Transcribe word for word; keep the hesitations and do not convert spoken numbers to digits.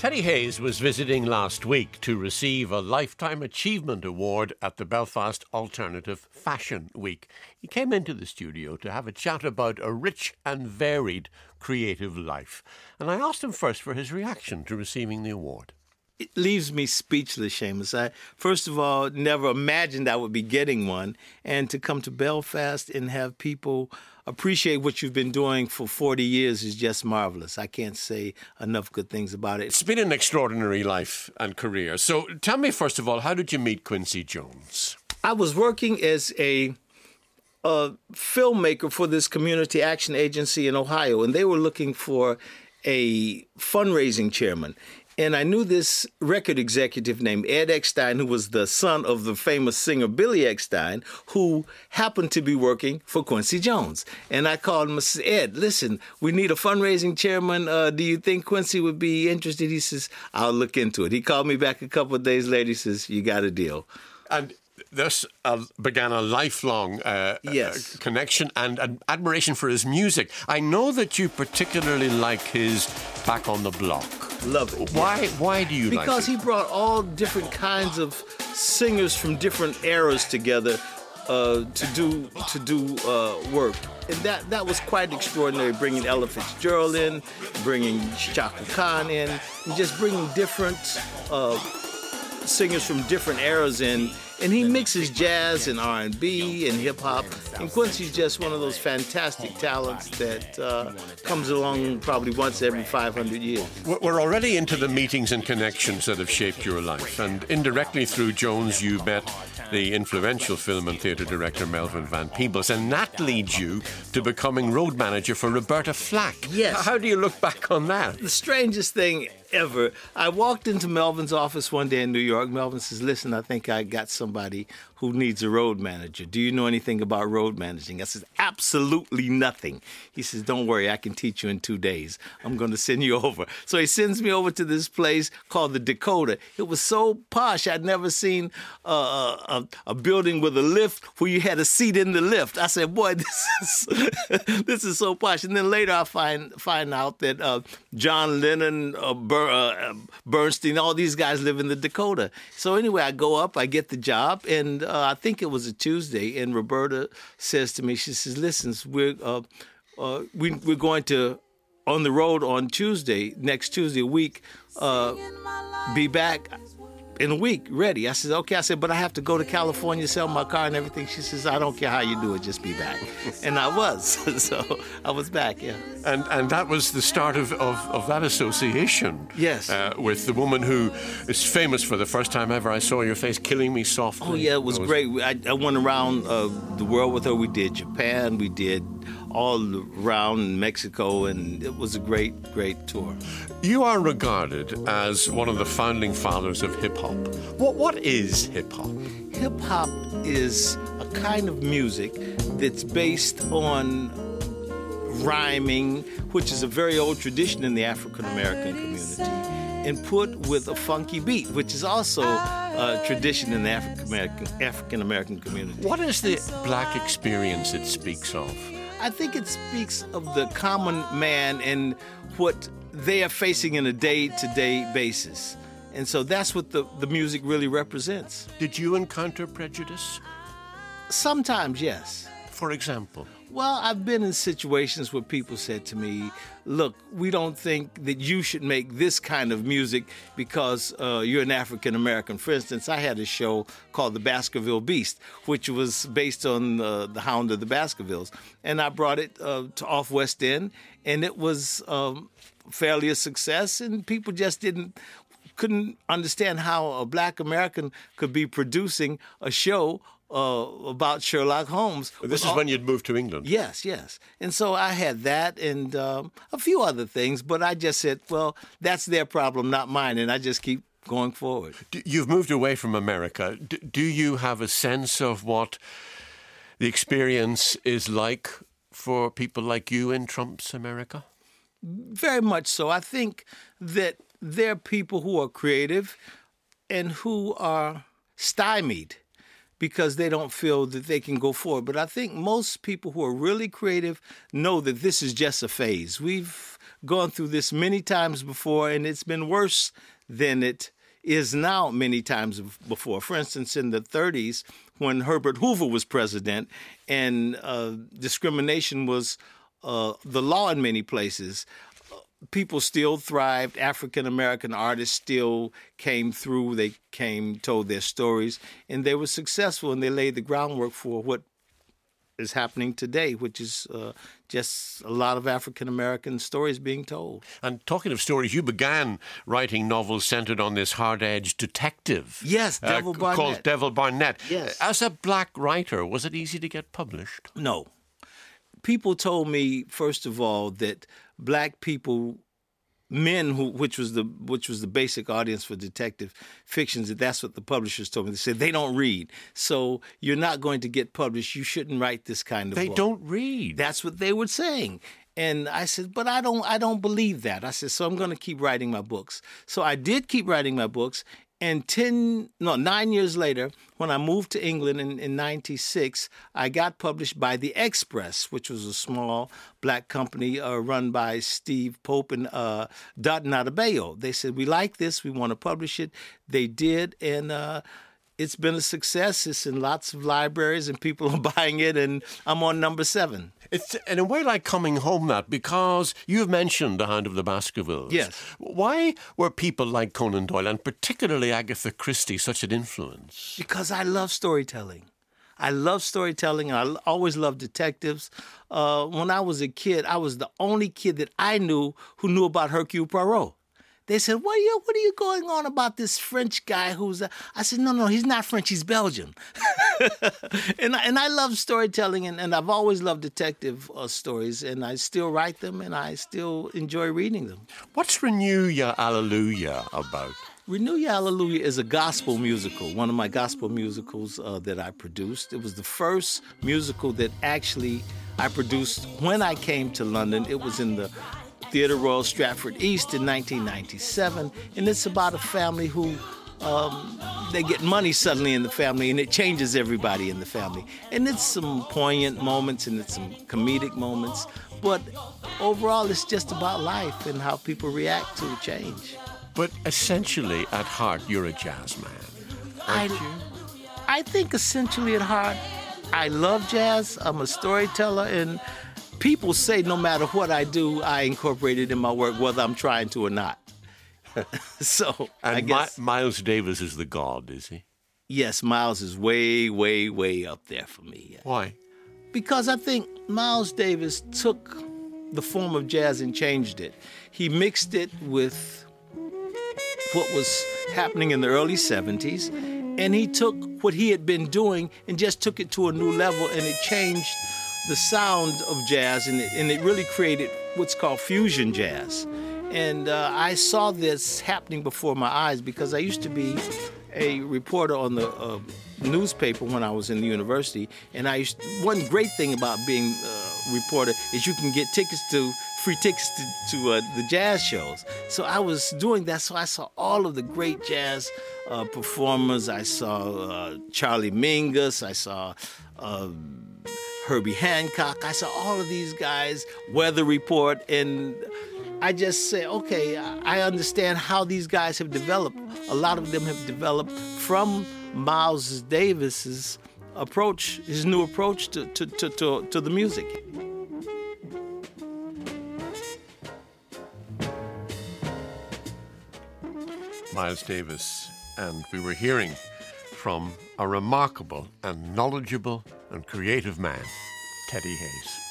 Teddy Hayes was visiting last week to receive a Lifetime Achievement Award at the Belfast Alternative Fashion Week. He came into the studio to have a chat about a rich and varied creative life. And I asked him first for his reaction to receiving the award. It leaves me speechless, Seamus. I, first of all, never imagined I would be getting one. And to come to Belfast and have people appreciate what you've been doing for forty years is just marvelous. I can't say enough good things about it. It's been an extraordinary life and career. So tell me, first of all, how did you meet Quincy Jones? I was working as a, a filmmaker for this community action agency in Ohio, and they were looking for a fundraising chairman. And I knew this record executive named Ed Eckstein, who was the son of the famous singer Billy Eckstein, who happened to be working for Quincy Jones. And I called him and said, Ed, listen, we need a fundraising chairman. Uh, do you think Quincy would be interested? He says, I'll look into it. He called me back a couple of days later. He says, you got a deal. And this uh, began a lifelong uh, yes. uh, connection and, and admiration for his music. I know that you particularly like his Back on the Block. Love it. Why? Yeah. Why do you because like it? Because he brought all different kinds of singers from different eras together uh, to do to do uh, work, and that that was quite extraordinary. Bringing Ella Fitzgerald in, bringing Chaka Khan in, and just bringing different uh, singers from different eras in. And he mixes jazz and R and B and hip-hop. And Quincy's just one of those fantastic talents that uh, comes along probably once every five hundred years. We're already into the meetings and connections that have shaped your life. And indirectly through Jones, you met the influential film and theatre director Melvin Van Peebles. And that leads you to becoming road manager for Roberta Flack. Yes. How do you look back on that? The strangest thing ever. I walked into Melvin's office one day in New York. Melvin says, listen, I think I got somebody who needs a road manager. Do you know anything about road managing? I said, absolutely nothing. He says, don't worry, I can teach you in two days. I'm going to send you over. So he sends me over to this place called the Dakota. It was so posh. I'd never seen uh, a, a building with a lift where you had a seat in the lift. I said, boy, this is this is so posh. And then later I find find out that uh, John Lennon, uh, Ber- uh, Bernstein, all these guys live in the Dakota. So anyway, I go up, I get the job, and uh, I think it was a Tuesday, and Roberta says to me, she says, listen, we're, uh, uh, we, we're going to, on the road on Tuesday, next Tuesday, a week, uh, be back in a week, ready. I said, okay. I said, but I have to go to California, sell my car and everything. She says, I don't care how you do it, just be back. And I was. So I was back, yeah. And and that was the start of, of, of that association. Yes. Uh, with the woman who is famous for the first time ever I saw your face, Killing Me Softly. Oh, yeah, it was, was great. I, I went around uh, the world with her. We did Japan. We did all around Mexico, and it was a great, great tour. You are regarded as one of the founding fathers of hip-hop. What What is hip-hop? Hip-hop is a kind of music that's based on rhyming, which is a very old tradition in the African-American community, and put with a funky beat, which is also a tradition in the African-American African-American community. What is the black experience it speaks of? I think it speaks of the common man and what they are facing on a day-to-day basis. And so that's what the, the music really represents. Did you encounter prejudice? Sometimes, yes. For example? Well, I've been in situations where people said to me, look, we don't think that you should make this kind of music because uh, you're an African-American. For instance, I had a show called The Baskerville Beast, which was based on uh, the Hound of the Baskervilles. And I brought it uh, to Off West End, and it was um, fairly a success, and people just didn't couldn't understand how a black American could be producing a show Uh, about Sherlock Holmes. This is all... when you'd moved to England. Yes, yes. And so I had that and um, a few other things, but I just said, well, that's their problem, not mine, and I just keep going forward. D- you've moved away from America. D- do you have a sense of what the experience is like for people like you in Trump's America? Very much so. I think that there are people who are creative and who are stymied because they don't feel that they can go forward. But I think most people who are really creative know that this is just a phase. We've gone through this many times before, and it's been worse than it is now many times before. For instance, in the thirties, when Herbert Hoover was president and uh, discrimination was uh, the law in many places, people still thrived. African-American artists still came through. They came, told their stories, and they were successful, and they laid the groundwork for what is happening today, which is uh, just a lot of African-American stories being told. And talking of stories, you began writing novels centered on this hard-edged detective. Yes, Devil uh, Barnett. Called Devil Barnett. Yes. As a black writer, was it easy to get published? No. People told me, first of all, that black people, men who, which was the which was the basic audience for detective fictions, that that's what the publishers told me. They said they don't read, so you're not going to get published. You shouldn't write this kind of They book. don't read. That's what they were saying. And I said, but I don't I don't believe that. I said, so I'm going to keep writing my books. So I did keep writing my books. And ten, no, nine years later, when I moved to England in, in ninety-six, I got published by The Express, which was a small black company uh, run by Steve Pope and uh, Dutton Adebayo. They said, we like this, we want to publish it. They did, and uh, it's been a success. It's in lots of libraries, and people are buying it, and I'm on number seven. It's in a way like coming home, that, because you've mentioned The Hound of the Baskervilles. Yes. Why were people like Conan Doyle, and particularly Agatha Christie, such an influence? Because I love storytelling. I love storytelling, and I always loved detectives. Uh, when I was a kid, I was the only kid that I knew who knew about Hercule Poirot. They said, what are you, what are you going on about this French guy who's... A... I said, no, no, he's not French, he's Belgian. and, I, and I love storytelling, and, and I've always loved detective uh, stories, and I still write them, and I still enjoy reading them. What's Renew Ya Alleluia about? Renew Ya Alleluia is a gospel musical, one of my gospel musicals uh, that I produced. It was the first musical that actually I produced when I came to London. It was in the Theatre Royal Stratford East in nineteen ninety-seven, and it's about a family who um, they get money suddenly in the family, and it changes everybody in the family. And it's some poignant moments, and it's some comedic moments, but overall it's just about life and how people react to change. But essentially, at heart, you're a jazz man, aren't I, you? I think essentially at heart, I love jazz. I'm a storyteller, and people say no matter what I do, I incorporate it in my work, whether I'm trying to or not. so, and I guess... Mi- Miles Davis is the god, is he? Yes, Miles is way, way, way up there for me. Yeah. Why? Because I think Miles Davis took the form of jazz and changed it. He mixed it with what was happening in the early seventies, and he took what he had been doing and just took it to a new level, and it changed the sound of jazz, and it, and it really created what's called fusion jazz. And uh, I saw this happening before my eyes because I used to be a reporter on the uh, newspaper when I was in the university, and I used, one great thing about being a reporter is you can get tickets to free tickets to, to uh, the jazz shows. So I was doing that, so I saw all of the great jazz uh, performers. I saw uh, Charlie Mingus, I saw uh, Herbie Hancock, I saw all of these guys, Weather Report, and I just say, okay, I understand how these guys have developed. A lot of them have developed from Miles Davis's approach, his new approach to, to, to, to, to the music. Miles Davis, and we were hearing from a remarkable and knowledgeable and creative man, Teddy Hayes.